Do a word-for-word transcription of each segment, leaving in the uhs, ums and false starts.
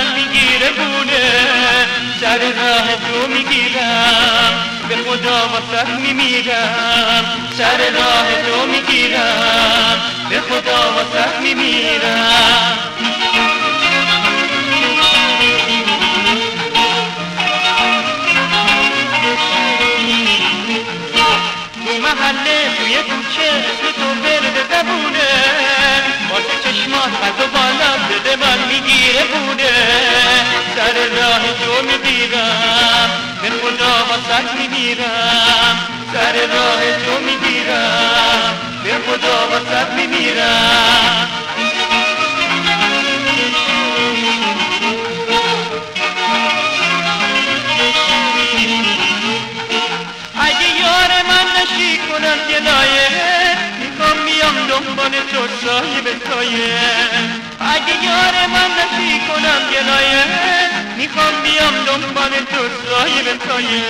من میگیره بونه، سر راه تو میگیرم به خدا واسه میمیرم، سر راه تو میگیرم به خدا واسه میمیرم. محله توی کوچه اسم تو برد زبونه، واسه چشمات قد و بالا بده من میگیره بونه، سر راه تو میگیرم به خدا واسه میمیرم، سر راه تو میگیرم به خدا واسه میمیرم. کنم گلایه میخوام بیام دنبال تو سایه به سایه، اگه یار من نشی کنم گلایه میخوام بیام دنبال تو سایه به سایه.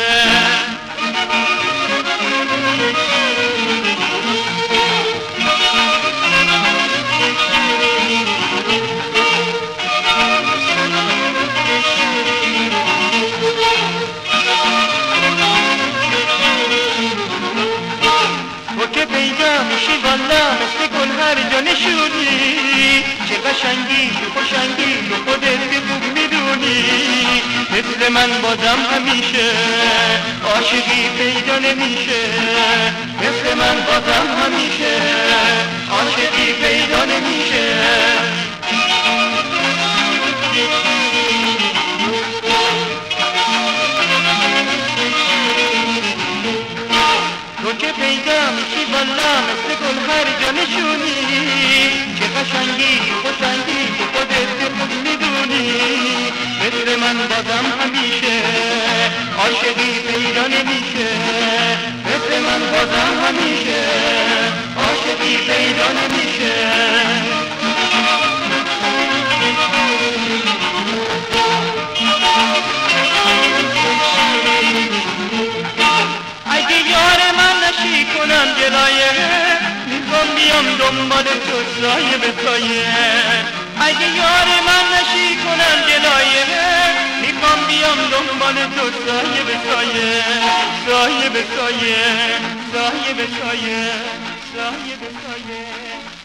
میشی والا مثل گل هر جا نشونی، چه قشنگی تو خوشنگی تو خودت که خوب میدونی، مثل من بازم همیشه عاشقی پیدا نمیشه، مثل من بازم همیشه عاشقی پیدا نمیشه. تو که پیدا میشی والا مثل گل هر جا نشونی، چه قشنگی خوشنگی تو خودت که خوب میدونی، مثل من بازم همیشه عاشقی پیدا نمیشه، مثل من بازم همیشه عاشقی پیدا نمیشه. کنم گلایه میخوام بیام دنبال تو سایه به سایه، اگه یار من نشی کنم گلایه میخوام بیام دنبال تو سایه به سایه، سایه به سایه، سایه به سایه، سایه به سایه.